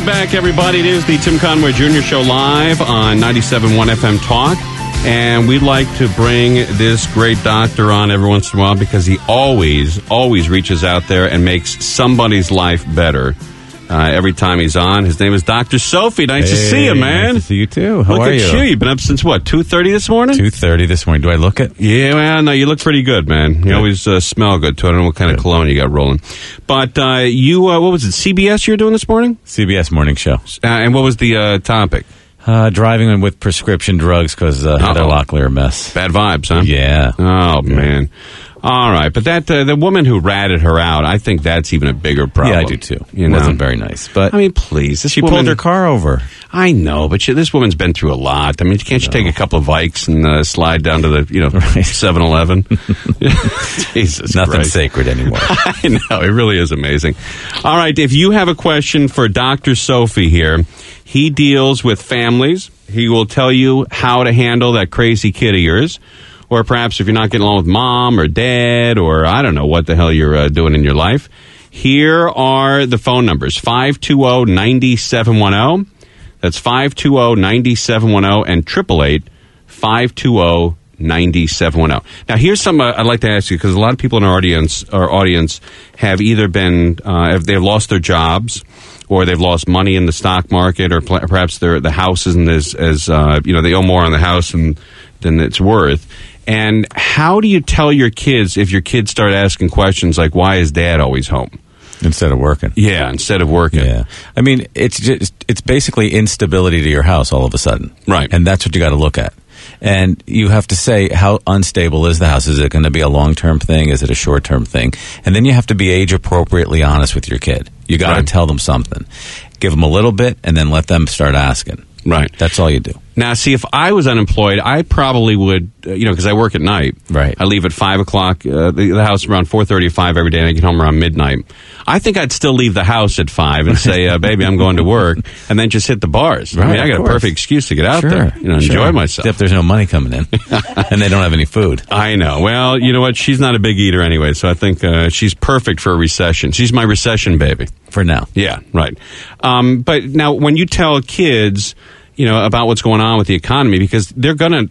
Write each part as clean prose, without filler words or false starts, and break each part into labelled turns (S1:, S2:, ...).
S1: Welcome back, everybody. It is the Tim Conway Jr. Show live on 97.1 FM Talk. And we'd like to bring this great doctor on every once in a while because he always reaches out there and makes somebody's life better every time he's on. His name is Dr. Sophie. Nice to see you, man.
S2: Nice to see you, too. How
S1: look
S2: are
S1: at you. You've been up since, what, 2:30 this morning?
S2: 2:30 this morning. Do I look it?
S1: Yeah, well, no, you look pretty good, man. You always smell good, too. I don't know what kind of cologne you got rolling. But you, what was it, CBS you were doing this morning?
S2: CBS Morning Show.
S1: And what was the topic?
S2: Driving with prescription drugs because Heather Locklear a mess.
S1: Bad vibes, huh?
S2: Yeah.
S1: Oh, man. All right, but that the woman who ratted her out, I think that's even a bigger problem.
S2: Yeah, I do too.
S1: You
S2: It
S1: know?
S2: wasn't very nice, but
S1: I mean, please,
S2: she pulled her car over.
S1: I know, but this woman's been through a lot. I mean, can't you take a couple of Vikes and slide down to the 7-Eleven? Jesus,
S2: Nothing
S1: Christ.
S2: sacred anymore.
S1: I know, it really is amazing. All right, if you have a question for Dr. Sophie here, he deals with families. He will tell you how to handle that crazy kid of yours. Or perhaps if you're not getting along with mom or dad or I don't know what the hell you're doing in your life. Here are the phone numbers, 520-9710. That's 520-9710 and 888-520-9710. Now, here's something I'd like to ask you because a lot of people in our audience have either been, they've lost their jobs or they've lost money in the stock market or perhaps the house isn't as they owe more on the house than it's worth. And how do you tell your kids if your kids start asking questions like, why is dad always home?
S2: Instead of working.
S1: Yeah, instead of working.
S2: Yeah. I mean, it's basically instability to your house all of a sudden.
S1: Right.
S2: And that's what you got to look at. And you have to say, how unstable is the house? Is it going to be a long-term thing? Is it a short-term thing? And then you have to be age-appropriately honest with your kid. You got to tell them something. Give them a little bit, and then let them start asking.
S1: Right.
S2: That's all you do.
S1: Now, see, if I was unemployed, I probably would, because I work at night.
S2: Right.
S1: I leave at 5 o'clock, the house around 4:30 or 5 every day, and I get home around midnight. I think I'd still leave the house at 5 and say, baby, I'm going to work, and then just hit the bars.
S2: Right,
S1: I mean, I got a perfect excuse to get out there, enjoy myself.
S2: Except there's no money coming in, and they don't have any food.
S1: I know. Well, you know what? She's not a big eater anyway, so I think she's perfect for a recession. She's my recession baby.
S2: For now.
S1: Yeah, right. But now, when you tell kids, about what's going on with the economy, because they're gonna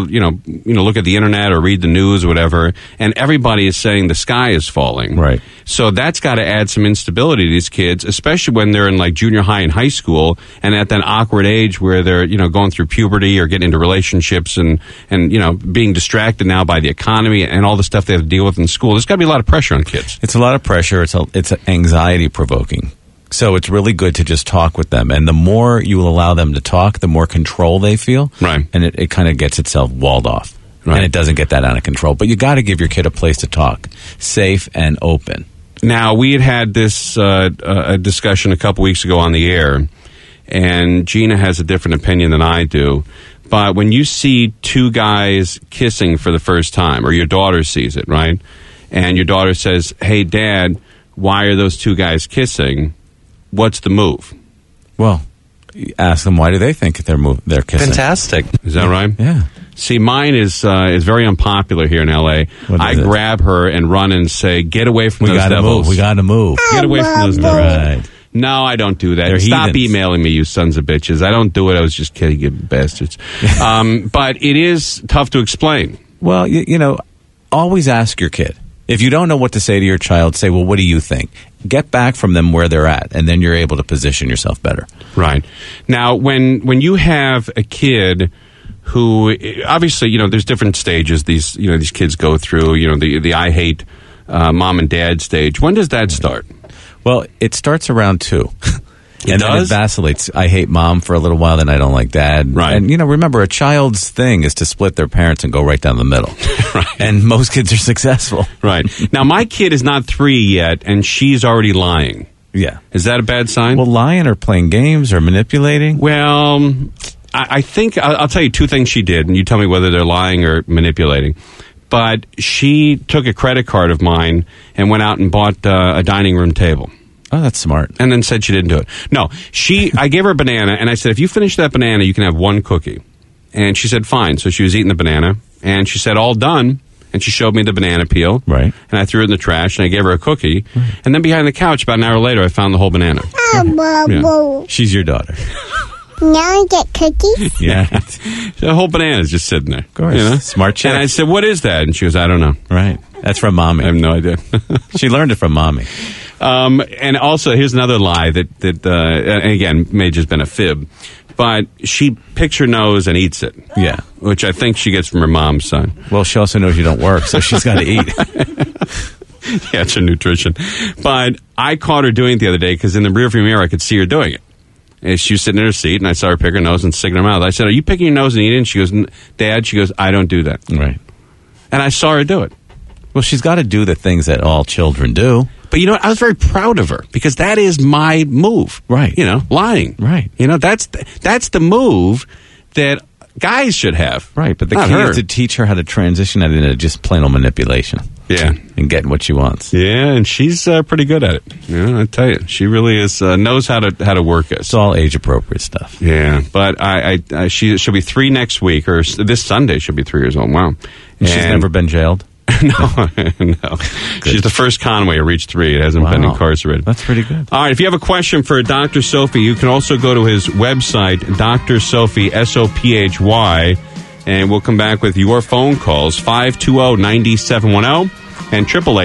S1: look at the internet or read the news or whatever, and everybody is saying the sky is falling.
S2: Right.
S1: So that's got to add some instability to these kids, especially when they're in like junior high and high school, and at that awkward age where they're going through puberty or getting into relationships and being distracted now by the economy and all the stuff they have to deal with in school. There's got to be a lot of pressure on kids.
S2: It's a lot of pressure. It's anxiety provoking. So it's really good to just talk with them. And the more you will allow them to talk, the more control they feel.
S1: Right.
S2: And it kind of gets itself walled off.
S1: Right.
S2: And it doesn't get that out of control. But you got to give your kid a place to talk, safe and open.
S1: Now, we had this a discussion a couple weeks ago on the air, and Gina has a different opinion than I do. But when you see two guys kissing for the first time, or your daughter sees it, right? And your daughter says, hey, Dad, why are those two guys kissing? What's the move?
S2: Well, ask them, why do they think they're kissing?
S3: Fantastic.
S1: Is that right?
S2: Yeah.
S1: See, mine is very unpopular here in L.A. I grab her and run and say, get away from those devils.
S2: We got to move.
S1: Get away from those devils.
S2: Right.
S1: No, I don't do that.
S2: They're
S1: Stop
S2: heathens.
S1: emailing me, you sons of bitches. I don't do it. I was just kidding, you bastards. But it is tough to explain.
S2: Well, always ask your kid. If you don't know what to say to your child, say, well, what do you think? Get back from them where they're at, and then you're able to position yourself better.
S1: Right. Now, when you have a kid who, obviously, there's different stages these kids go through, the I hate mom and dad stage. When does that start?
S2: Well, it starts around 2.
S1: It
S2: and
S1: does?
S2: then it vacillates. I hate mom for a little while, then I don't like dad.
S1: Right.
S2: And, remember, a child's thing is to split their parents and go right down the middle.
S1: Right.
S2: And most kids are successful.
S1: Right. Now, my kid is not 3 yet, and she's already lying.
S2: Yeah.
S1: Is that a bad sign?
S2: Well, lying or playing games or manipulating?
S1: Well, I think I'll tell you 2 things she did, and you tell me whether they're lying or manipulating. But she took a credit card of mine and went out and bought a dining room table.
S2: Oh, that's smart.
S1: And then said she didn't do it. No, I gave her a banana, and I said, if you finish that banana, you can have 1 cookie. And she said, fine. So she was eating the banana, and she said, all done. and she showed me the banana peel.
S2: Right.
S1: And I threw it in the trash, and I gave her a cookie. And then behind the couch, about an hour later, I found the whole banana.
S3: Oh,
S2: She's your daughter.
S3: Now I get cookies?
S2: Yeah.
S1: The whole banana is just sitting there. Of
S2: course. Smart chick.
S1: And I said, what is that? And she goes, I don't know.
S2: Right. That's from Mommy.
S1: I have no idea.
S2: She learned it from Mommy.
S1: And also, here's another lie that and again, may just been a fib, but she picks her nose and eats it.
S2: Yeah.
S1: Which I think she gets from her mom's son.
S2: Well, she also knows you don't work, so she's got to eat.
S1: Yeah, it's her nutrition. But I caught her doing it the other day because in the rearview mirror, I could see her doing it. And she was sitting in her seat, and I saw her pick her nose and stick it in her mouth. I said, are you picking your nose and eating? She goes, Dad, she goes, I don't do that.
S2: Right.
S1: And I saw her do it.
S2: Well, she's got to do the things that all children do.
S1: But you know what? I was very proud of her because that is my move.
S2: Right.
S1: You know, lying.
S2: Right.
S1: You know, that's the move that guys should have.
S2: Right. But the
S1: Not
S2: key
S1: her.
S2: is to teach her how to transition that into just plain old manipulation.
S1: Yeah.
S2: And getting what she wants.
S1: Yeah, and she's pretty good at it. You know, I tell you, she really is knows how to work us.
S2: It's all age appropriate stuff.
S1: Yeah, but she'll be 3 next week, or this Sunday she'll be 3 years old. Wow.
S2: And she's never been jailed?
S1: No. She's the first Conway to reach 3. It hasn't been incarcerated.
S2: That's pretty good.
S1: All right, if you have a question for Dr. Sophie, you can also go to his website, Dr. Sophie, Sophy, and we'll come back with your phone calls, 520-9710 and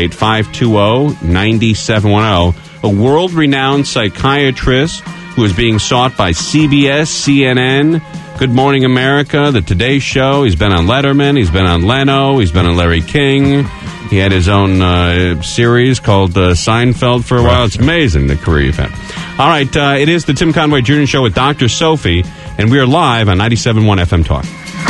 S1: 888-520-9710. A world-renowned psychiatrist who is being sought by CBS, CNN, Good Morning America, The Today Show. He's been on Letterman. He's been on Leno. He's been on Larry King. He had his own series called Seinfeld for a while. It's amazing, the career you've had. All right, it is the Tim Conway Jr. Show with Dr. Sophie, and we are live on 97.1 FM Talk.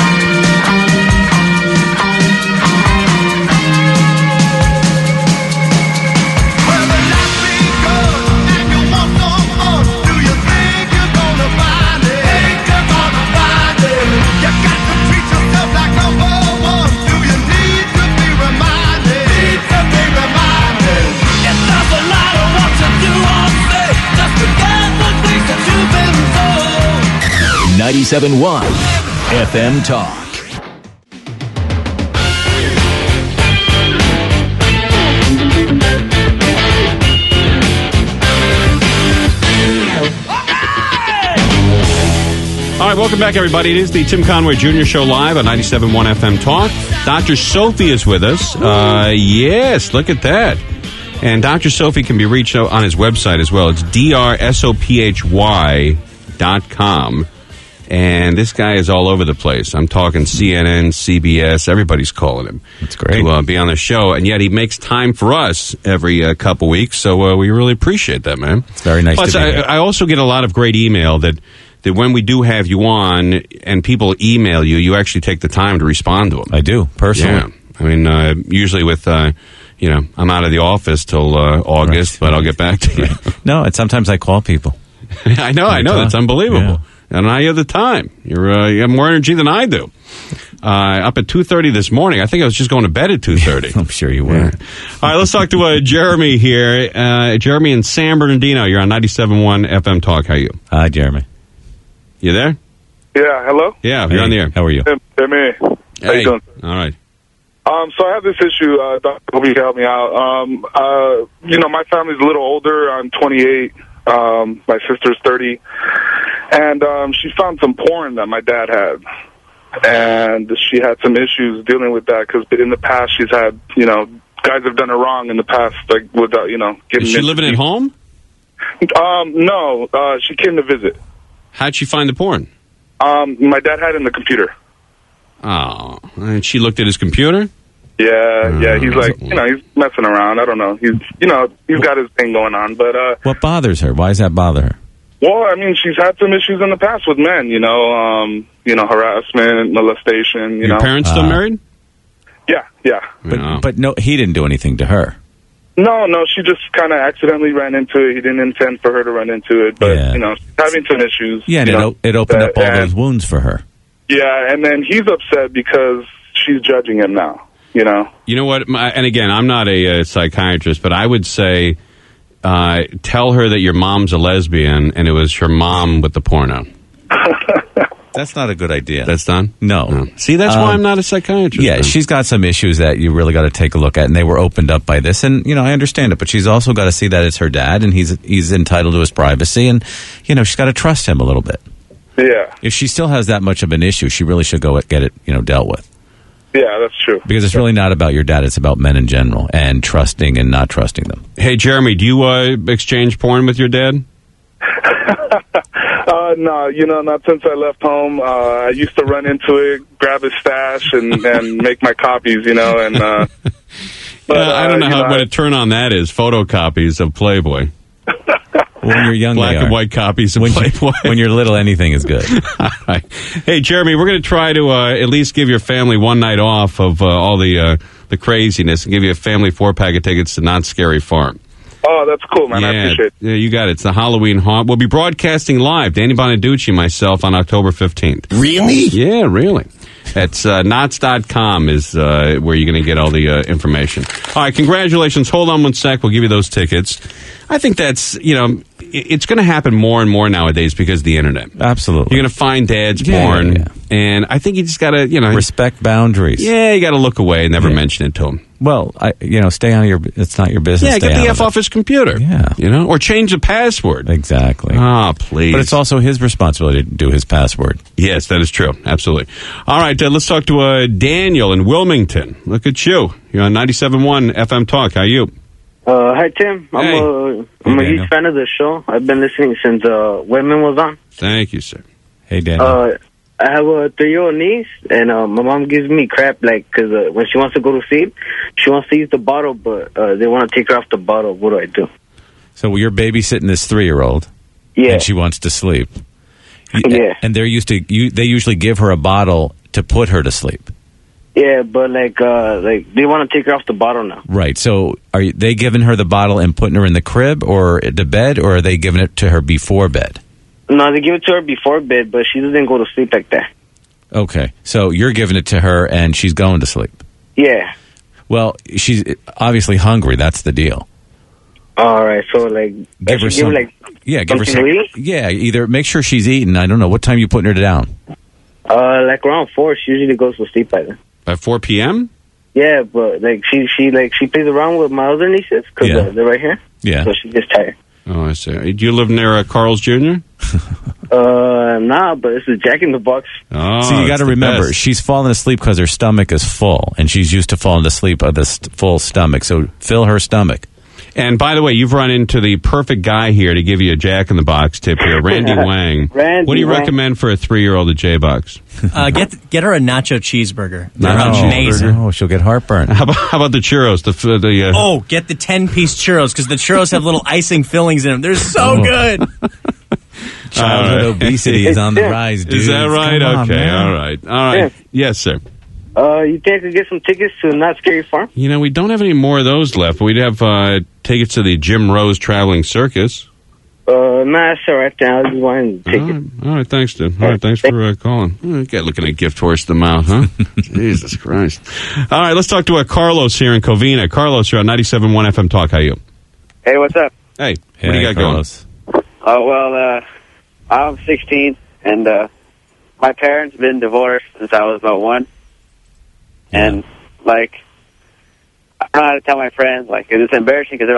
S4: .1 FM Talk.
S1: All right, welcome back, everybody. It is the Tim Conway Jr. Show live on 97.1 FM Talk. Dr. Sophie is with us. Yes, look at that. And Dr. Sophie can be reached on his website as well. It's drsophy.com. And this guy is all over the place. I'm talking CNN, CBS. Everybody's calling him.
S2: That's great.
S1: To be on the show. And yet he makes time for us every couple weeks. So we really appreciate that, man.
S2: It's very nice
S1: Plus,
S2: to be here.
S1: I also get a lot of great email that when we do have you on and people email you, you actually take the time to respond to them.
S2: I do, personally.
S1: Yeah. I mean, usually with, I'm out of the office till August, but I'll get back to you.
S2: No, and sometimes I call people.
S1: I know. That's unbelievable.
S2: Yeah.
S1: And I have the time. You have more energy than I do. Up at 2:30 this morning. I think I was just going to bed at 2:30.
S2: I'm sure you were.
S1: Yeah. All right, let's talk to Jeremy here. Jeremy in San Bernardino. You're on 97.1 FM Talk. How are you?
S2: Hi, Jeremy.
S1: You there?
S5: Yeah, hello?
S1: Yeah, you're on the air.
S2: How are you?
S5: Hey, man. How you doing?
S1: All right.
S5: So I have this issue. Dr. Hope you can help me out. My family's a little older. I'm 28. My sister's 30. And she found some porn that my dad had. And she had some issues dealing with that because in the past she's had, guys have done her wrong in the past, like without, getting.
S1: Is she living at home?
S5: No. She came to visit.
S1: How'd she find the porn?
S5: My dad had it in the computer.
S1: Oh, and she looked at his computer?
S5: Yeah, he's like, he's messing around. I don't know. He's got his thing going on, but
S2: what bothers her? Why does that bother her?
S5: Well, I mean, she's had some issues in the past with men, harassment, molestation,
S1: Your parents still married?
S5: Yeah.
S2: But no, he didn't do anything to her.
S5: No, she just kind of accidentally ran into it. He didn't intend for her to run into it, but, she's having some issues.
S2: Yeah, and it opened up all those wounds for her.
S5: Yeah, and then he's upset because she's judging him now,
S1: You know what? And again, I'm not a psychiatrist, but I would say tell her that your mom's a lesbian and it was her mom with the porno.
S2: That's not a good idea.
S1: That's done?
S2: No.
S1: See, that's why I'm not a psychiatrist.
S2: Yeah,
S1: then.
S2: she's got some issues that you really got to take a look at, and they were opened up by this. And, I understand it, but she's also got to see that it's her dad, and he's entitled to his privacy, and, she's got to trust him a little bit.
S5: Yeah.
S2: If she still has that much of an issue, she really should go get it, dealt with.
S5: Yeah, that's true.
S2: Because it's really not about your dad, it's about men in general, and trusting and not trusting them.
S1: Hey, Jeremy, do you exchange porn with your dad?
S5: No, not since I left home. I used to run into it, grab his stash, and make my copies, and... But,
S1: I don't know what a turn on that is. Photocopies of Playboy.
S2: When you're young,
S1: black and white copies of Playboy.
S2: When you're little, anything is good.
S1: All right. Hey, Jeremy, we're going to try to at least give your family one night off of all the craziness and give you a family 4-pack of tickets to Not Scary Farm.
S5: Oh, that's cool, man.
S1: Yeah,
S5: I appreciate it.
S1: Yeah, you got it. It's the Halloween haunt. We'll be broadcasting live, Danny Bonaducci and myself, on October 15th.
S4: Really?
S1: Yeah, really. That's knots.com is where you're going to get all the information. All right, congratulations. Hold on one sec. We'll give you those tickets. I think that's, it's going to happen more and more nowadays because of the internet.
S2: Absolutely.
S1: You're going to find dad's porn, and I think you just got to,
S2: respect boundaries.
S1: Yeah, you got to look away and never mention it to him.
S2: Well, stay on it's not your business.
S1: Yeah, get the F off his computer.
S2: Yeah.
S1: Or change the password.
S2: Exactly.
S1: Ah, please.
S2: But it's also his responsibility to do his password.
S1: Yes, that is true. Absolutely. All right, let's talk to Daniel in Wilmington. Look at you. You're on 97.1 FM Talk. How are you?
S6: Hi, Tim.
S1: Hey.
S6: I'm a huge fan of the show. I've been listening since Women was on.
S1: Thank you, sir.
S2: Hey, Daniel.
S6: I have a 3-year-old niece, and my mom gives me crap, because when she wants to go to sleep, she wants to use the bottle, but they want to take her off the bottle. What do I do?
S2: So you're babysitting this 3-year-old,
S6: yeah,
S2: and she wants to sleep.
S6: Yeah.
S2: And they usually give her a bottle to put her to sleep.
S6: Yeah, but they want to take her off the bottle now.
S2: Right. So are they giving her the bottle and putting her in the crib or the bed, or are they giving it to her before bed?
S6: No, they give it to her before bed, but she doesn't go to sleep like that.
S2: Okay. So you're giving it to her and she's going to sleep.
S6: Yeah.
S2: Well, she's obviously hungry. That's the deal.
S6: All right. So
S2: give her some. Give her some. Yeah. Either make sure she's eating. I don't know what time you putting her down.
S6: Around 4. She usually goes to sleep by then.
S1: By 4 p.m.
S6: Yeah, but she plays around with my other nieces because they're right here.
S2: Yeah.
S6: So she gets tired.
S1: Oh, I see. Do you live near Carl's Jr.?
S6: Nah, but it's a Jack in the Box.
S1: Oh,
S2: so you got to remember, she's falling asleep because her stomach is full, and she's used to falling asleep with a full stomach. So fill her stomach.
S1: And by the way, you've run into the perfect guy here to give you a Jack in the Box tip here, Randy Wang. What do you recommend for a 3-year-old at J-Box?
S7: Get her a nacho cheeseburger. They're
S2: Nacho
S7: amazing.
S2: Oh, she'll get heartburn.
S1: How about the churros?
S7: Get the 10-piece churros because the churros have little icing fillings in them. They're so good.
S2: Childhood obesity is on the rise, dude.
S1: Is that right?
S2: Come
S1: Okay,
S2: on,
S1: all right.
S6: Yeah.
S1: Yes, sir.
S6: You think I could get some tickets to Not Scary Farm?
S1: We don't have any more of those left. We'd have tickets to the Jim Rose Traveling Circus.
S6: Nah, it's all right. I just wanted to take it.
S1: All right, thanks, dude. All right, thanks for calling. Guy looking at gift horse the mouth, huh? Jesus Christ. All right, let's talk to Carlos here in Covina. Carlos, you're on 97.1 FM Talk. How are you?
S8: Hey, what's up?
S1: Hey, what do you got
S2: Carlos.
S8: going? I'm 16, and my parents been divorced since I was about 1. Yeah. And, I don't know how to tell my friends. It's embarrassing because they're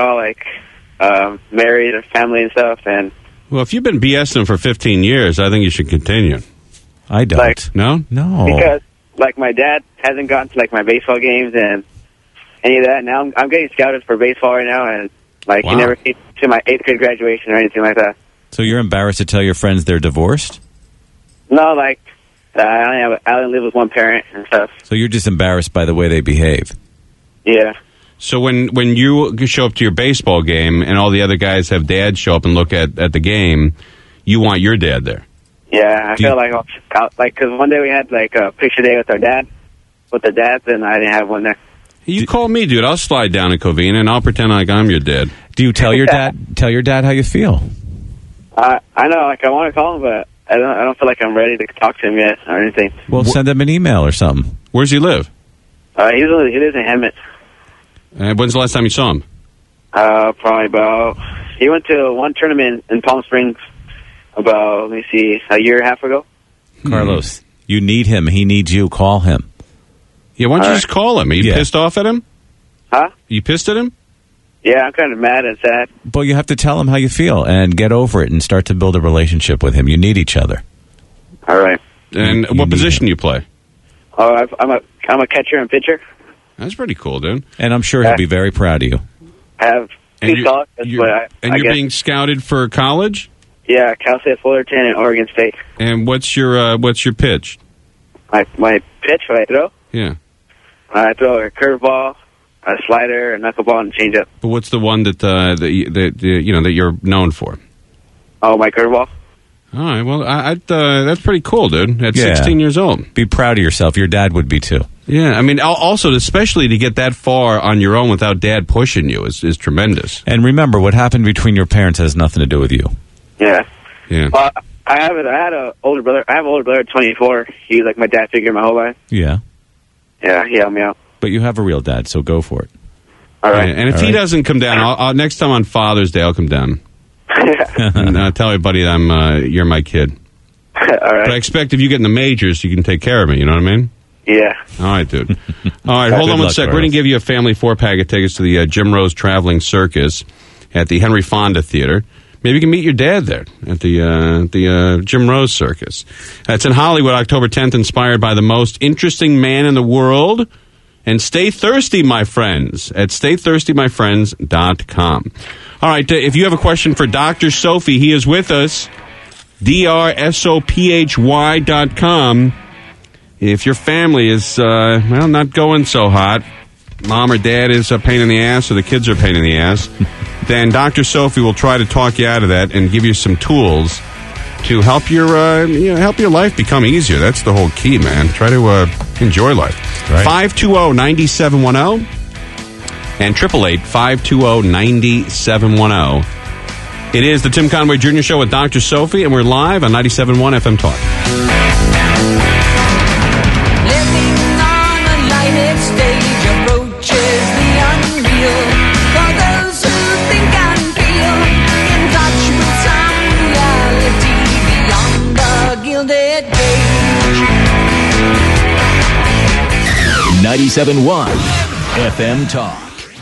S8: all, married and family and stuff. And
S1: well, if you've been BSing them for 15 years, I think you should continue.
S2: I don't.
S1: No?
S2: No.
S8: Because, my dad hasn't gotten to, my baseball games and any of that. Now I'm getting scouted for baseball right now, and,
S1: wow.
S8: He never came to my 8th grade graduation or anything like that.
S2: So you're embarrassed to tell your friends they're divorced?
S8: No, I only live with one parent and stuff.
S2: So you're just embarrassed by the way they behave?
S8: Yeah.
S1: So when you show up to your baseball game and all the other guys have dads show up and look at the game, you want your dad there?
S8: Yeah, I feel because one day we had a picture day with the dads, and I didn't have one there.
S1: You call me, dude. I'll slide down to Covina and I'll pretend like I'm your dad.
S2: Do you tell your dad? Tell your dad how you feel?
S8: I know, I want to call him, but I don't feel like I'm ready to talk to him yet or anything.
S2: Well, send him an email or something.
S1: Where's he live?
S8: He lives in Hemet.
S1: When's the last time you saw him?
S8: Probably he went to one tournament in Palm Springs about, a year and a half ago.
S2: Carlos, you need him. He needs you. Call him.
S1: Yeah, why don't you just call him? Are you pissed off at him?
S8: Huh?
S1: You pissed at him?
S8: Yeah, I'm kind of mad and sad.
S2: But you have to tell him how you feel and get over it and start to build a relationship with him. You need each other.
S8: All right.
S1: And what position do you play?
S8: Oh, I'm a catcher and pitcher.
S1: That's pretty cool, dude.
S2: And I'm sure he'll be very proud of you.
S8: I have two dogs.
S1: You're being scouted for college?
S8: Yeah, Cal State Fullerton and Oregon State.
S1: And what's your pitch?
S8: My pitch, what I throw?
S1: Yeah.
S8: I throw a curveball, a slider, a knuckleball, and changeup.
S1: But what's the one that you're known for?
S8: Oh, my curveball.
S1: All right. Well, that's pretty cool, dude. At 16 years old,
S2: be proud of yourself. Your dad would be too.
S1: Yeah, I mean, also, especially to get that far on your own without dad pushing you is tremendous.
S2: And remember, what happened between your parents has nothing to do with you.
S8: Yeah.
S1: Yeah.
S8: Well, I had an older brother. I have an older brother at 24. He's like my dad figure my whole life.
S2: Yeah.
S8: Yeah, he helped me out.
S2: But you have a real dad, so go for it.
S8: All right.
S1: Yeah, and if he doesn't come down, I'll next time on Father's Day, I'll come down. And tell everybody you're my kid.
S8: All right.
S1: But I expect if you get in the majors, you can take care of me. You know what I mean?
S8: Yeah.
S1: All right, dude. All right, hold on one sec. We're going to give you a family 4-pack of tickets to the Jim Rose Traveling Circus at the Henry Fonda Theater. Maybe you can meet your dad there at the Jim Rose Circus. It's in Hollywood, October 10th, inspired by the most interesting man in the world. And stay thirsty, my friends, at staythirstymyfriends.com. All right, if you have a question for Dr. Sophie, he is with us, DRSOPHY.com. If your family is, not going so hot, mom or dad is a pain in the ass or the kids are a pain in the ass, then Dr. Sophie will try to talk you out of that and give you some tools to help your life become easier. That's the whole key, man. Try to enjoy life. Right. 520-9710 and 888-520-9710. It is the Tim Conway Jr. Show with Dr. Sophie, and we're live on 97.1 FM Talk.
S4: .1 FM Talk.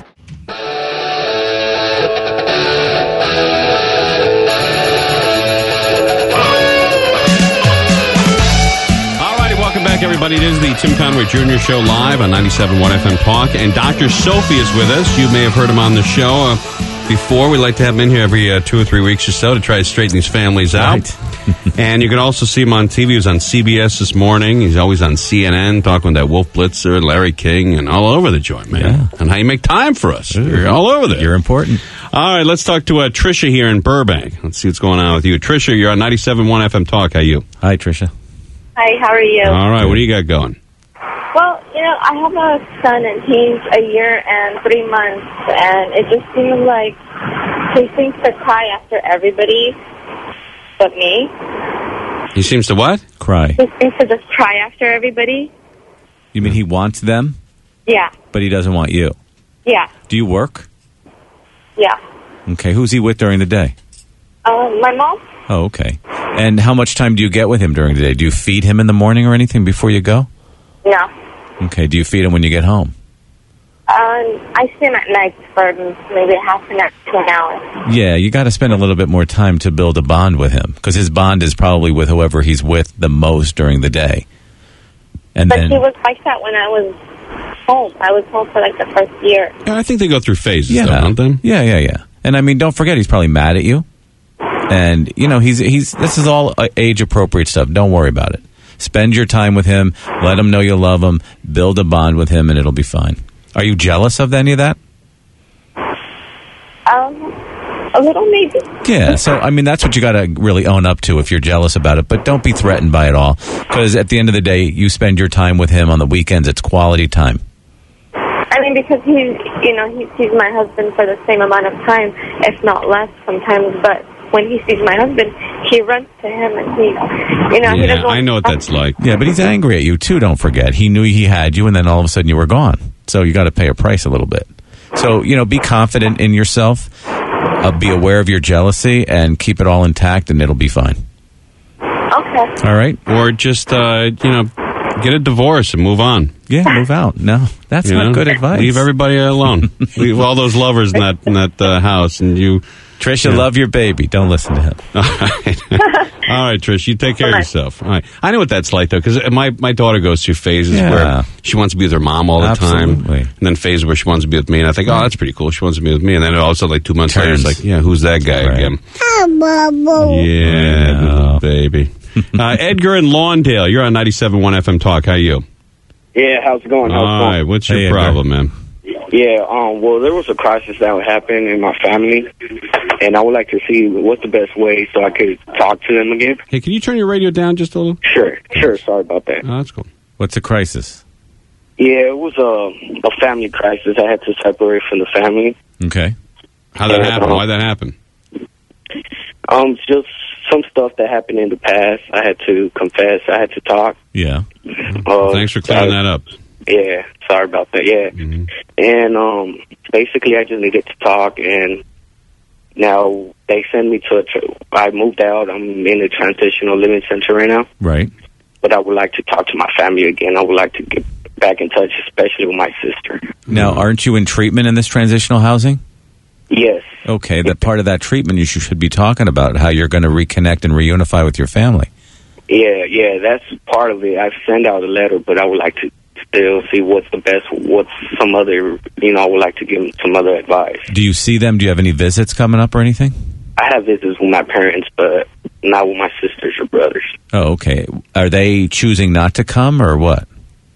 S1: Everybody, it is the Tim Conway Jr. Show live on 97.1 FM Talk, and Dr. Sophie is with us. You may have heard him on the show before. We like to have him in here every 2 or 3 weeks or so to try to straighten these families out. Right. And you can also see him on TV. He was on CBS this morning. He's always on CNN talking with that Wolf Blitzer, Larry King, and all over the joint, man. Yeah. And how you make time for us. You're all over there.
S2: You're important.
S1: All right, let's talk to Tricia here in Burbank. Let's see what's going on with you. Tricia, you're on 97.1 FM Talk. How are you?
S2: Hi, Tricia.
S9: Hi, how are you?
S1: All right, what do you got going?
S9: Well, I have a son, and he's a year and 3 months, and it just seems like he seems to cry after everybody but me.
S1: He seems to what?
S2: Cry.
S9: He seems to just cry after everybody.
S2: You mean he wants them?
S9: Yeah.
S2: But he doesn't want you?
S9: Yeah.
S2: Do you work?
S9: Yeah.
S2: Okay, who's he with during the day?
S9: My mom.
S2: Oh, okay. And how much time do you get with him during the day? Do you feed him in the morning or anything before you go?
S9: No.
S2: Okay, do you feed him when you get home?
S9: I see him at night for maybe half an hour to an hour.
S2: Yeah, you got to spend a little bit more time to build a bond with him, because his bond is probably with whoever he's with the most during the day.
S9: But he was like that when I was home. I was home for like the first year.
S1: Yeah, I think they go through phases, though, don't they?
S2: Yeah. And I mean, don't forget, he's probably mad at you. And, he's this is all age-appropriate stuff. Don't worry about it. Spend your time with him. Let him know you love him. Build a bond with him, and it'll be fine. Are you jealous of any of that?
S9: A little, maybe.
S2: Yeah, so, I mean, that's what you got to really own up to if you're jealous about it. But don't be threatened by it all. Because at the end of the day, you spend your time with him on the weekends. It's quality time.
S9: I mean, because he's my husband for the same amount of time, if not less sometimes. But when he sees my husband, he runs to him, and he doesn't.
S1: I know what that's like.
S2: Yeah, but he's angry at you too. Don't forget, he knew he had you, and then all of a sudden you were gone. So you got to pay a price a little bit. So be confident in yourself. Be aware of your jealousy and keep it all intact, and it'll be fine.
S9: Okay. Okay.
S2: All right.
S1: Or just, get a divorce and move on.
S2: Yeah, move out. No, that's
S1: You
S2: not
S1: know?
S2: good advice.
S1: Leave everybody alone. Leave all those lovers in that house, and you.
S2: Trisha, love your baby. Don't listen to him.
S1: All right, Trish, you take care of yourself. All right, I know what that's like though, because my daughter goes through phases where she wants to be with her mom all the time, and then phases where she wants to be with me, and I think, oh, that's pretty cool. She wants to be with me, and then also like 2 months later, it's like, yeah, who's that guy again? Yeah, little baby. Edgar in Lawndale, you're on 97.1 FM Talk. How are you?
S10: Yeah, how's it going?
S1: All right, what's your problem, man?
S10: Yeah, well, there was a crisis that would happen in my family, and I would like to see what's the best way so I could talk to them again.
S1: Hey, can you turn your radio down just a little?
S10: Sure. Sorry about that.
S1: Oh, that's cool.
S2: What's a crisis?
S10: Yeah, it was a family crisis. I had to separate from the family.
S2: Okay.
S1: How'd that happen? Why'd that happen?
S10: Just some stuff that happened in the past. I had to confess. I had to talk.
S2: Yeah.
S1: Thanks for clearing that up.
S10: Yeah, sorry about that. Yeah. And basically, I just needed to talk, and now they send me to I moved out. I'm in a transitional living center right now.
S2: Right.
S10: But I would like to talk to my family again. I would like to get back in touch, especially with my sister.
S2: Now, aren't you in treatment in this transitional housing?
S10: Yes.
S2: Okay, that part of that treatment you should be talking about, how you're going to reconnect and reunify with your family.
S10: Yeah, that's part of it. I've sent out a letter, but I would like to still see what's the best, what's some other, I would like to give them some other advice.
S2: Do you see them? Do you have any visits coming up or anything?
S10: I have visits with my parents, but not with my sisters or brothers.
S2: Oh, okay. Are they choosing not to come or what?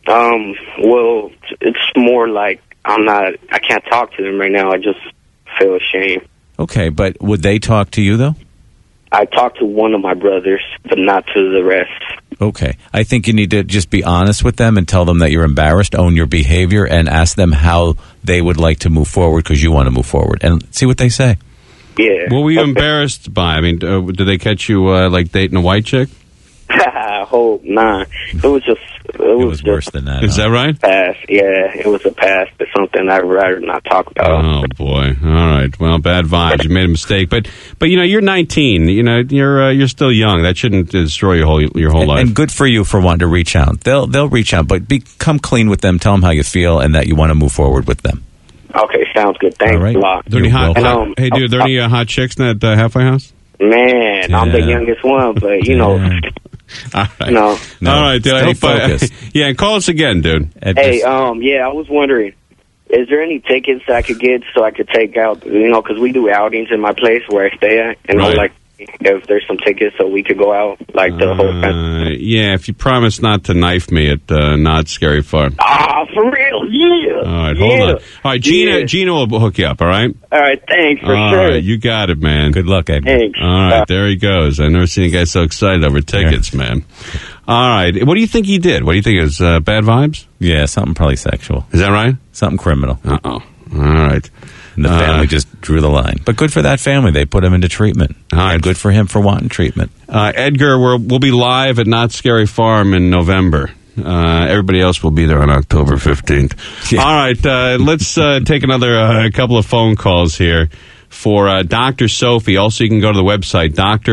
S10: Well, it's more like I can't talk to them right now. I just feel ashamed.
S2: Okay, but would they talk to you, though?
S10: I talked to one of my brothers, but not to the rest.
S2: Okay. I think you need to just be honest with them and tell them that you're embarrassed, own your behavior, and ask them how they would like to move forward because you want to move forward. And see what they say.
S10: Yeah.
S1: What were you embarrassed by? I mean, did they catch you, dating a white chick?
S10: I hope not. It was
S2: worse than that.
S1: Is that right?
S10: Past. Yeah, it was a past. It's something I'd rather not talk about.
S1: Oh boy! All right. Well, bad vibes. You made a mistake, but you're 19. You're still young. That shouldn't destroy your whole life.
S2: And good for you for wanting to reach out. They'll reach out, but become clean with them. Tell them how you feel and that you want to move forward with them.
S10: Okay, sounds good. Thanks a lot.
S1: Hey, dude, are there any hot chicks in that halfway house?
S10: Man, I'm the youngest one, but
S1: All right.
S10: No.
S1: All right, dude. I hope and call us again, dude.
S10: Hey, I was wondering, is there any tickets I could get so I could take out, because we do outings in my place where I stay at, and
S1: Right.
S10: I'd like if there's some tickets so we could go out, like the whole time.
S1: Yeah, if you promise not to knife me at Not Scary Farm.
S10: Ah, for real? Yeah.
S1: All right, hold on. All right, Gina will hook you up, all right?
S10: All right, thanks, for
S1: All
S10: sure.
S1: right, you got it, man.
S2: Good luck, Ed.
S10: Thanks.
S1: All right, there he goes. I've never seen a guy so excited over tickets, man. All right, what do you think he did? What do you think is bad vibes?
S2: Yeah, something probably sexual.
S1: Is that right?
S2: Something criminal.
S1: Uh-oh. All right.
S2: And the family just drew the line. But good for that family. They put him into treatment.
S1: All right.
S2: And good for him for wanting treatment.
S1: Edgar, we'll be live at Not Scary Farm in November. Everybody else will be there on October 15th. Yeah. All right, let's take another couple of phone calls here for Dr. Sophie. Also, you can go to the website,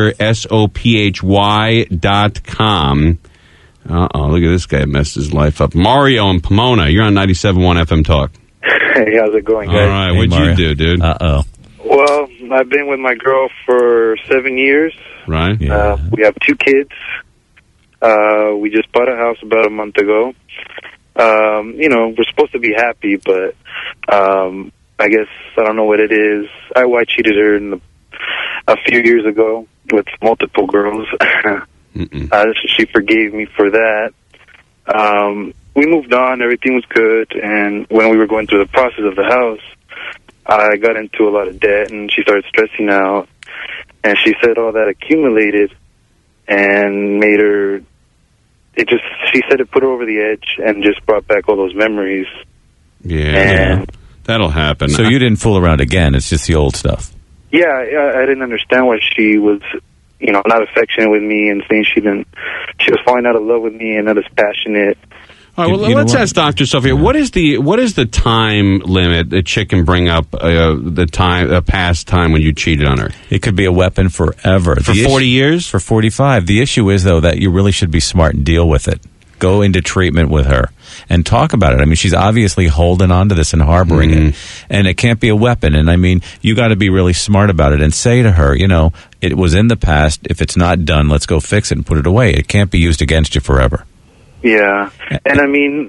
S1: drsophy.com. Uh-oh, look at this guy messed his life up. Mario in Pomona, you're on 97.1 FM Talk.
S11: Hey, how's it going, guys?
S1: All right, what'd
S2: Mario.
S1: you do, dude?
S2: Uh-oh.
S11: Well, I've been with my girl for 7 years.
S1: Right.
S2: Yeah.
S11: We have 2 kids. We just bought a house about a month ago. We're supposed to be happy, but I guess I don't know what it is. I cheated her a few years ago with multiple girls. She forgave me for that. We moved on. Everything was good. And when we were going through the process of the house, I got into a lot of debt, and she started stressing out. And she said all that accumulated and made her... She said it put her over the edge and just brought back all those memories.
S1: Yeah, that'll happen.
S2: So you didn't fool around again. It's just the old stuff.
S11: Yeah, I didn't understand why she was, not affectionate with me and saying she was falling out of love with me and not as passionate.
S1: All right, well, let's ask Dr. Sophia. What is the time limit that chick can bring up the past time when you cheated on her?
S2: It could be a weapon forever.
S1: For 40 years?
S2: For 45. The issue is, though, that you really should be smart and deal with it. Go into treatment with her and talk about it. I mean, she's obviously holding on to this and harboring it, and it can't be a weapon. And I mean, you got to be really smart about it and say to her, you know, it was in the past. If it's not done, let's go fix it and put it away. It can't be used against you forever.
S11: Yeah, and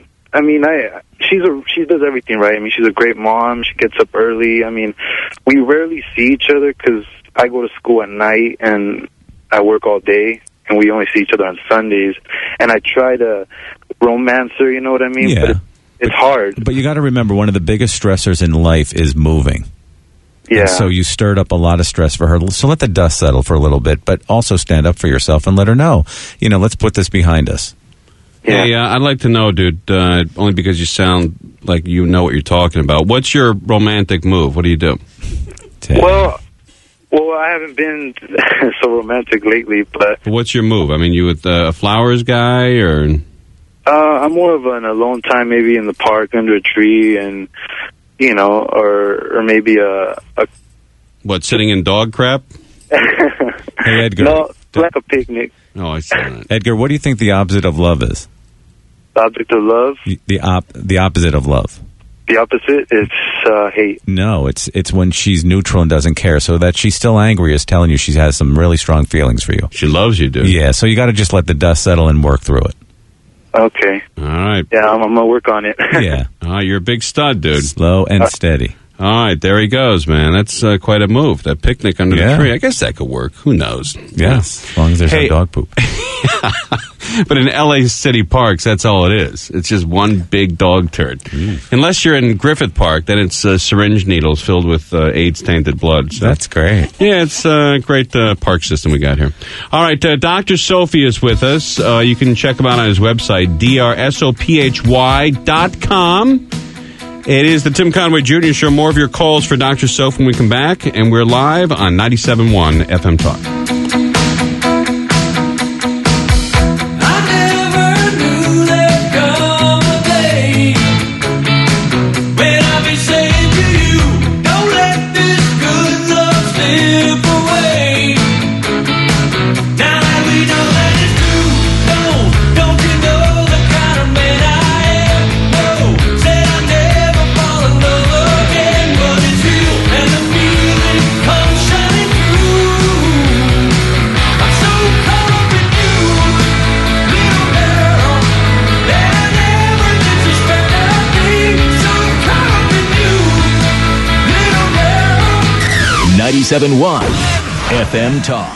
S11: she does everything right. I mean, she's a great mom. She gets up early. I mean, we rarely see each other because I go to school at night and I work all day, and we only see each other on Sundays. And I try to romance her, you know what I mean?
S2: Yeah.
S11: But it's hard.
S2: But you got to remember, one of the biggest stressors in life is moving.
S11: Yeah.
S2: And so you stirred up a lot of stress for her. So let the dust settle for a little bit, but also stand up for yourself and let her know, you know, let's put this behind us.
S1: Yeah. Hey, I'd like to know, dude, only because you sound like you know what you're talking about. What's your romantic move? What do you do?
S11: Well, I haven't been so romantic lately, but...
S1: What's your move? I mean, you with a flowers guy, or...
S11: I'm more of an alone time, maybe in the park, under a tree, and, you know, or maybe a...
S1: What, sitting in dog crap?
S2: Hey, Edgar.
S11: No, like a picnic.
S1: Oh, I see that.
S2: Edgar, what do you think the opposite of love is?
S11: The object of love?
S2: The opposite of love.
S11: The opposite is hate.
S2: No, it's when she's neutral and doesn't care, so that she's still angry is telling you she has some really strong feelings for you.
S1: She loves you, dude.
S2: Yeah, so you got to just let the dust settle and work through it.
S11: Okay.
S1: All right.
S11: Yeah, I'm going to work on it.
S2: Yeah.
S1: You're a big stud, dude.
S2: Slow and steady.
S1: All right, there he goes, man. That's quite a move. That picnic under the tree. I guess that could work. Who knows?
S2: Yes, as long as there's no dog poop.
S1: But in L.A. city parks, that's all it is. It's just one big dog turd. Unless you're in Griffith Park, then it's syringe needles filled with AIDS-tainted blood. So.
S2: That's great.
S1: Yeah, it's a great park system we got here. All right, Dr. Sophie is with us. You can check him out on his website, drsophy.com. It is the Tim Conway Jr. Show. More of your calls for Dr. Sophie when we come back, and we're live on 97.1 FM Talk.
S4: .1 FM Talk.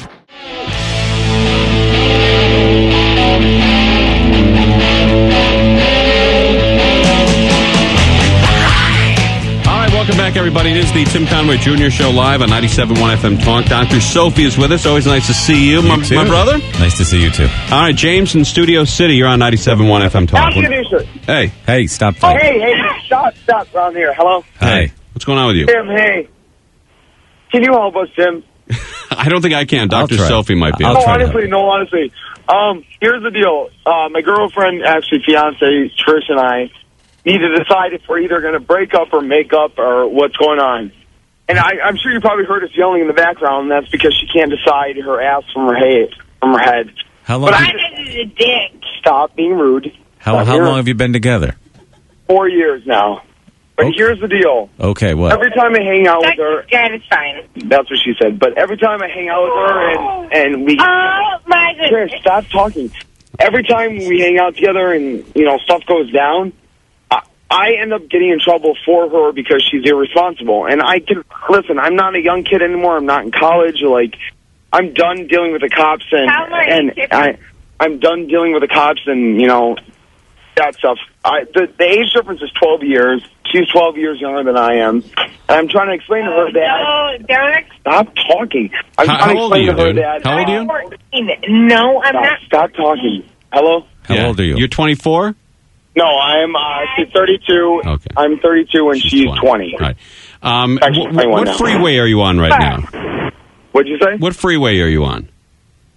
S1: Welcome back, everybody. It is the Tim Conway Jr. Show live on 97.1 FM Talk. Dr. Sophie is with us. Always nice to see you, my brother.
S2: Nice to see you, too.
S1: All right, James in Studio City. You're on 97.1 FM Talk. Hey, stop fighting.
S12: Hey, stop around here. Hello?
S1: Hey, what's going on with you?
S12: Tim, hey. Can you help us, Tim?
S1: I don't think I can. Dr. Sophie might be able to.
S12: Honestly. Here's the deal. My girlfriend, actually fiance, Trish, and I need to decide if we're either going to break up or make up or what's going on. And I'm sure you probably heard us yelling in the background, and that's because she can't decide her ass from her head.
S2: How long?
S12: Stop being rude.
S2: How long have you been together?
S12: 4 years now. But here's the deal.
S2: Okay, what?
S12: Every time I hang out with her...
S9: It's fine.
S12: That's what she said. But every time I hang out with her and we...
S9: Oh, my goodness.
S12: Trish, stop talking. Every time we hang out together and, stuff goes down, I end up getting in trouble for her because she's irresponsible. And listen, I'm not a young kid anymore. I'm not in college. I'm done dealing with the cops I'm done dealing with the cops and, that stuff. The age difference is 12 years. She's 12 years younger than I am. And I'm trying to explain to her that...
S9: No, Derek.
S12: Stop talking. I'm trying to explain to her that...
S1: How old are you?
S9: No, I'm not.
S12: Stop talking. Hello?
S1: How old are you? You're 24?
S12: No, she's 32.
S1: Okay.
S12: I'm 32 and she's 20.
S1: All right. What freeway are you on right now?
S12: What'd you say?
S1: What freeway are you on?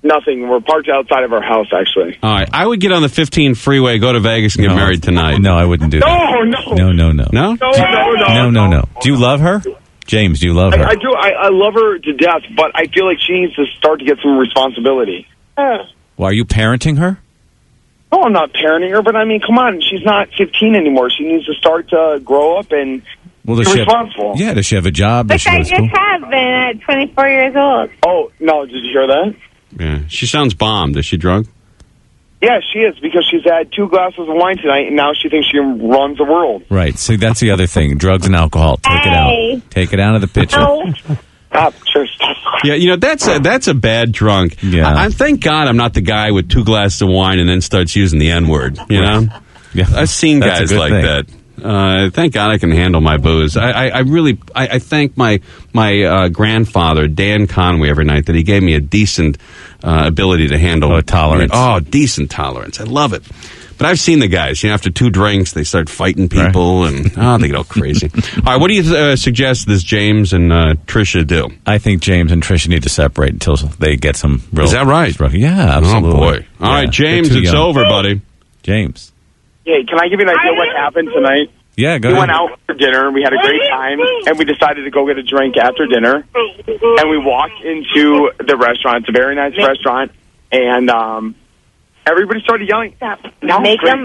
S12: Nothing. We're parked outside of our house, actually.
S1: All right. I would get on the 15 freeway, go to Vegas, and get married tonight.
S2: No, I wouldn't do that.
S12: No.
S2: No. Do you love her? James, do you love her?
S12: I do. I love her to death, but I feel like she needs to start to get some responsibility.
S2: Well, are you parenting her?
S12: No, I'm not parenting her, but I mean, come on. She's not 15 anymore. She needs to start to grow up and be responsible.
S2: Does she have a job?
S9: Which I just have been at 24 years old.
S12: Oh, no. Did you hear that?
S1: Yeah. She sounds bombed. Is she drunk?
S12: Yeah, she is, because she's had 2 glasses of wine tonight, and now she thinks she runs the world.
S2: Right. See, that's the other thing. Drugs and alcohol. Take it out. Take it out of the picture.
S12: Stop.
S1: Yeah, you know, that's a bad drunk.
S2: Yeah.
S1: I thank God I'm not the guy with 2 glasses of wine and then starts using the N-word, you know?
S2: Yeah.
S1: I've seen
S2: That's a
S1: guys
S2: good
S1: like
S2: thing.
S1: that. Thank God I can handle my booze. I really thank my grandfather, Dan Conway, every night that he gave me a decent ability to handle
S2: tolerance.
S1: Oh, decent tolerance. I love it. But I've seen the guys. You know, after 2 drinks, they start fighting people, and they get all crazy. All right, what do you suggest this James and Trisha do?
S2: I think James and Trisha need to separate until they get some real...
S1: Is that right?
S2: Yeah, absolutely.
S1: Oh, boy. All right, James, it's over, buddy.
S2: James.
S12: Hey, can I give you an idea what happened tonight?
S2: Yeah, go
S12: We
S2: ahead.
S12: went out for dinner, we had a great time, and we decided to go get a drink after dinner. And we walked into the restaurant. It's a very nice restaurant. And everybody started yelling.
S9: Make them...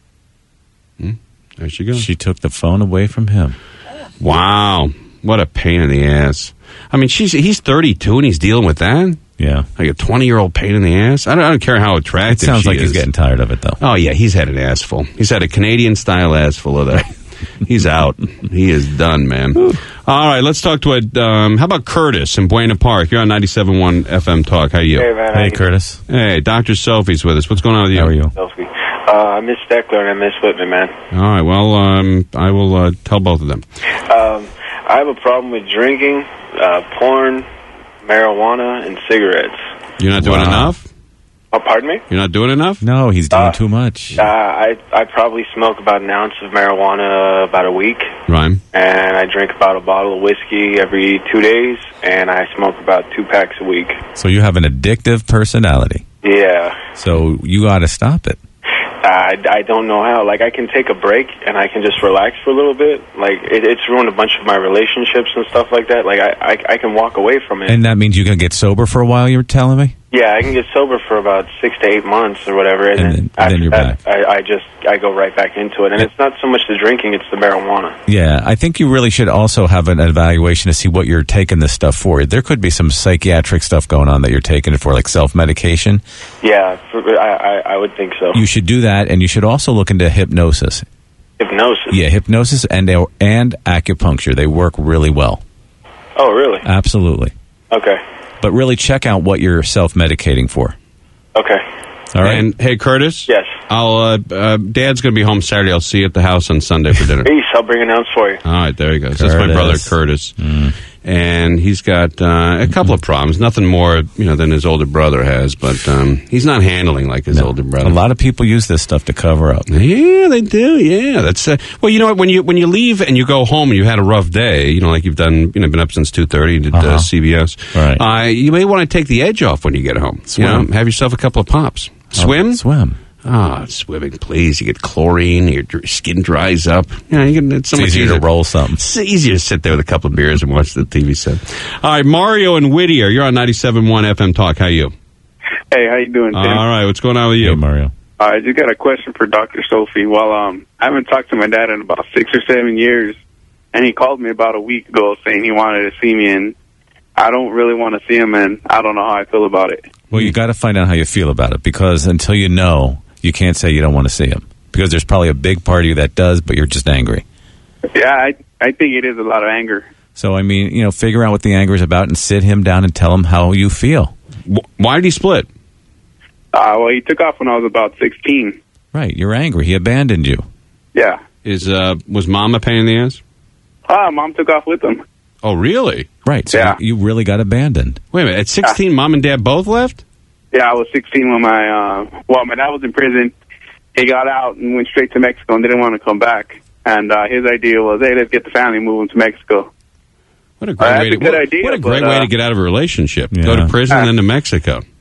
S1: There she goes.
S2: She took the phone away from him.
S1: Wow. What a pain in the ass. I mean, he's 32 and he's dealing with that?
S2: Yeah.
S1: Like a 20-year-old pain in the ass? I don't care how attractive
S2: It sounds
S1: she
S2: like
S1: is.
S2: he's getting tired of it, though.
S1: Oh, yeah, he's had an ass full. He's had a Canadian-style ass full of that. He's out. He is done, man. All right, let's talk to how about Curtis in Buena Park? You're on 97.1 FM Talk. How are you?
S13: Hey, man.
S2: Hey, Curtis.
S1: Hey, Dr. Sophie's with us. What's going on with you?
S2: How are you?
S13: Sophie. I miss Steckler and I miss Whitman, man.
S1: All right, well, I will tell both of them.
S13: I have a problem with drinking, porn, marijuana, and cigarettes.
S1: You're not doing enough?
S13: Oh, pardon me?
S1: You're not doing enough?
S2: No, he's doing too much.
S13: I probably smoke about an ounce of marijuana about a week.
S1: Right.
S13: And I drink about a bottle of whiskey every 2 days, and I smoke about 2 packs a week.
S2: So you have an addictive personality.
S13: Yeah.
S2: So you got to stop it.
S13: I don't know how. Like, I can take a break, and I can just relax for a little bit. Like, it's ruined a bunch of my relationships and stuff like that. Like, I can walk away from it.
S2: And that means you can get sober for a while, you're telling me?
S13: Yeah, I can get sober for about 6 to 8 months or whatever, and then after
S2: you're
S13: that, I go right back into it. And it's not so much the drinking; it's the marijuana.
S2: Yeah, I think you really should also have an evaluation to see what you're taking this stuff for. There could be some psychiatric stuff going on that you're taking it for, like self-medication.
S13: Yeah, I would think so.
S2: You should do that, and you should also look into hypnosis.
S13: Hypnosis?
S2: Yeah, hypnosis and acupuncture. They work really well.
S13: Oh, really?
S2: Absolutely.
S13: Okay.
S2: But really check out what you're self-medicating for.
S13: Okay.
S2: All right.
S1: And hey, Curtis.
S13: Yes.
S1: I'll. Dad's going to be home Saturday. I'll see you at the house on Sunday for dinner.
S13: Peace. I'll bring an ounce for you.
S1: All right, there he goes. That's my brother Curtis, and he's got a couple of problems. Nothing more, than his older brother has, but he's not handling like his older brother.
S2: A lot of people use this stuff to cover up.
S1: Yeah, they do. Yeah, that's well. You know what? When you leave and you go home and you had a rough day, like you've done, been up since 2:30, did CBS.
S2: Right.
S1: You may want to take the edge off when you get home.
S2: Swim.
S1: Have yourself a couple of pops. Swim.
S2: Swim.
S1: Swimming, please. You get chlorine, your skin dries up. It's so much
S2: easier to roll something.
S1: It's easier to sit there with a couple of beers and watch the TV set. All right, Mario and Whittier, you're on 97.1 FM Talk. How are you?
S14: Hey, how you doing, Tim?
S1: All right, what's going on with you?
S2: Hey, Mario.
S14: I just got a question for Dr. Sophie. Well, I haven't talked to my dad in about 6 or 7 years, and he called me about a week ago saying he wanted to see me, and I don't really want to see him, and I don't know how I feel about it.
S2: Well, you got to find out how you feel about it, because until you know, you can't say you don't want to see him, because there's probably a big part of you that does, but you're just angry.
S14: Yeah, I think it is a lot of anger.
S2: So, I mean, figure out what the anger is about and sit him down and tell him how you feel.
S1: Why did he split?
S14: Well, he took off when I was about 16.
S2: Right, you're angry. He abandoned you.
S14: Yeah.
S1: Was Mom a pain in the ass?
S14: Mom took off with him.
S1: Oh, really?
S2: Right, so
S14: yeah.
S2: you really got abandoned.
S1: Wait a minute, at 16, Mom and Dad both left?
S14: Yeah, I was 16 when my dad was in prison. He got out and went straight to Mexico and didn't want to come back. And his idea was, hey, let's get the family moving to Mexico.
S1: What a great way to get out of a relationship.
S2: Yeah.
S1: Go to prison and then to Mexico.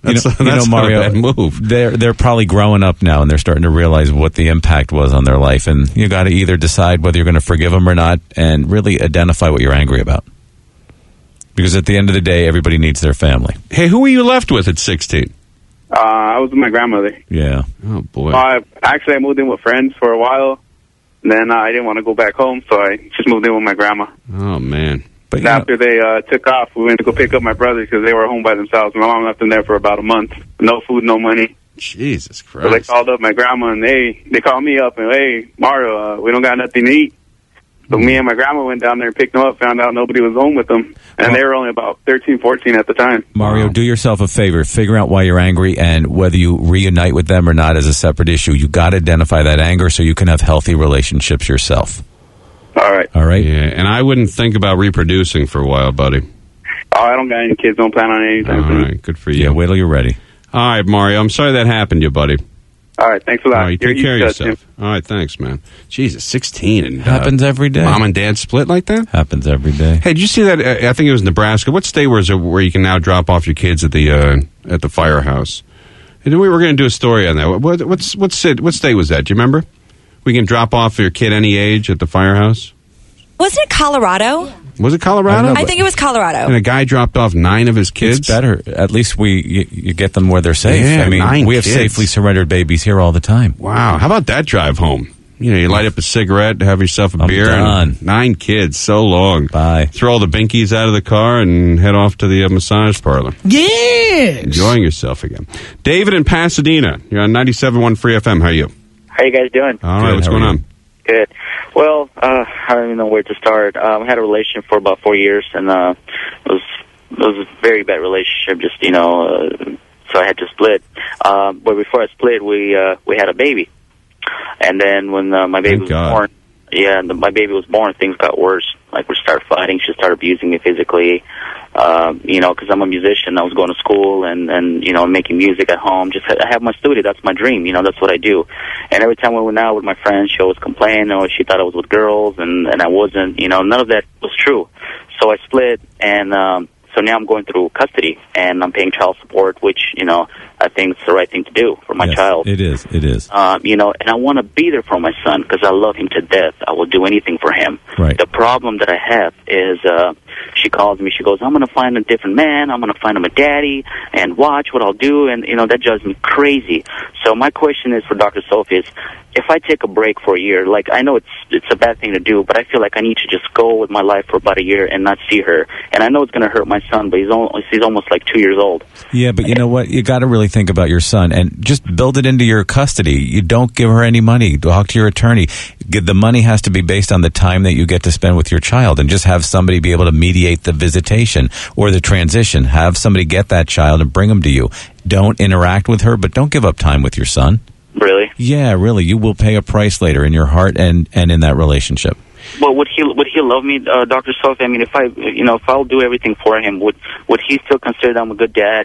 S1: That's
S2: Mario,
S1: not a bad move.
S2: They're probably growing up now, and they're starting to realize what the impact was on their life. And you got to either decide whether you're going to forgive them or not, and really identify what you're angry about. Because at the end of the day, everybody needs their family.
S1: Hey, who were you left with at 16?
S14: I was with my grandmother.
S2: Yeah.
S1: Oh, boy.
S14: I moved in with friends for a while. And then I didn't want to go back home, so I just moved in with my grandma.
S1: Oh, man.
S14: But after they took off, we went to go pick up my brothers because they were home by themselves. My mom left them there for about a month. No food, no money.
S1: Jesus Christ.
S14: So they called up my grandma, and they called me up, and, hey, Mario, we don't got nothing to eat. So me and my grandma went down there and picked them up, found out nobody was home with them. And they were only about 13, 14 at the time.
S2: Mario, do yourself a favor. Figure out why you're angry, and whether you reunite with them or not is a separate issue. You got to identify that anger so you can have healthy relationships yourself.
S14: All right.
S2: All right?
S1: Yeah, and I wouldn't think about reproducing for a while, buddy.
S14: Oh, I don't got any kids. Don't plan on anything.
S1: All right, good for you.
S2: Yeah, wait till you're ready.
S1: All right, Mario, I'm sorry that happened to you, buddy.
S14: All right, thanks a lot.
S1: All right, take care of yourself. All right, thanks, man. Jesus, 16 and
S2: happens every day.
S1: Mom and dad split like that?
S2: Happens every day.
S1: Hey, did you see that? I think it was Nebraska. What state was it where you can now drop off your kids at the firehouse? And we were going to do a story on that. What state was that? Do you remember? We can drop off your kid any age at the firehouse.
S15: Wasn't it Colorado?
S1: Was it Colorado?
S15: I think it was Colorado.
S1: And a guy dropped off 9 of his kids.
S2: It's better. At least you get them where they're safe.
S1: Yeah,
S2: I mean,
S1: 9
S2: we have
S1: kids.
S2: safely surrendered babies here all the time.
S1: Wow. How about that drive home? You know, you light up a cigarette, have yourself a beer.
S2: done.
S1: And 9 kids. So long.
S2: Bye.
S1: Throw all the binkies out of the car and head off to the massage parlor.
S16: Yes.
S1: Enjoying yourself again. David in Pasadena. You're on 97.1 Free FM. How are you?
S17: How you guys doing?
S1: All right.
S2: Good.
S1: What's
S2: How are
S1: going
S2: you?
S1: on?
S17: Good. Well, I don't even know where to start. I had a relationship for about 4 years, and it was a very bad relationship. Just so I had to split. But before I split, we had a baby, and then when my baby was born, my baby was born, things got worse. Like we started fighting. She started abusing me physically. Because I'm a musician. I was going to school and making music at home. I have my studio. That's my dream. That's what I do. And every time we went out with my friends, she always complained. She thought I was with girls, and I wasn't. None of that was true. So I split, and so now I'm going through custody, and I'm paying child support, which I think it's the right thing to do for my child.
S2: It is. It is.
S17: And I want to be there for my son because I love him to death. I will do anything for him.
S2: Right.
S17: The problem that I have is she calls me. She goes, I'm going to find a different man. I'm going to find him a daddy and watch what I'll do. And, that drives me crazy. So my question is for Dr. Sophie is, if I take a break for a year, like I know it's a bad thing to do, but I feel like I need to just go with my life for about a year and not see her. And I know it's going to hurt my son, but he's almost like 2 years old.
S2: Yeah, but you know what? You got to really think about your son and just build it into your custody. You don't give her any money. Talk to your attorney. The money has to be based on the time that you get to spend with your child, and just have somebody be able to mediate the visitation or the transition. Have somebody get that child and bring them to you. Don't interact with her, but don't give up time with your son.
S17: Really?
S2: Yeah, really. You will pay a price later in your heart and in that relationship.
S17: Well, would he love me, Dr. Sophie? I mean, if I'll do everything for him, would he still consider that I'm a good dad?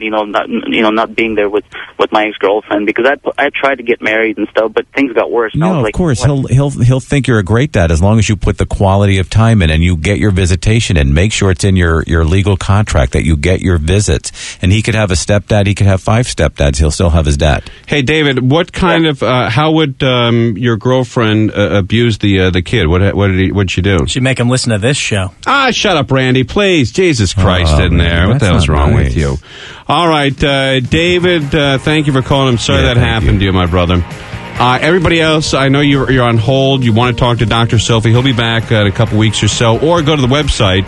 S17: Not being there with my ex-girlfriend, because I tried to get married and stuff, but things got worse. And I was
S2: No,
S17: like,
S2: of course
S17: what?
S2: he'll think you're a great dad as long as you put the quality of time in and you get your visitation in. Make sure it's in your legal contract that you get your visits. And he could have a stepdad. He could have 5 stepdads. He'll still have his dad.
S1: Hey, David, what kind of how would your girlfriend abuse the kid? What'd she do?
S7: She'd make him listen to this show.
S1: Shut up, Randy, please. Jesus Christ, in there. What the hell's wrong with you? All right, David, thank you for calling. I'm sorry that happened to you, my brother. Everybody else, I know you're on hold. You want to talk to Dr. Sophie. He'll be back in a couple weeks or so. Or go to the website,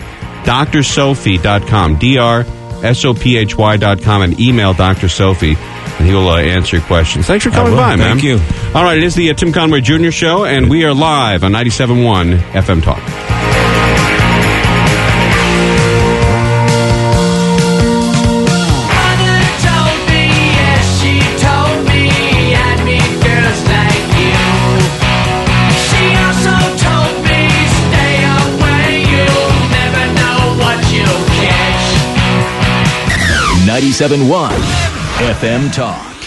S1: drsophie.com, DRSOPHY.com, and email Dr. Sophie, and he will answer your questions. Thanks for coming by, man.
S2: Thank you.
S1: All right, it is the Tim Conway Jr. Show, and we are live on 97.1 FM Talk.
S4: .1 FM Talk.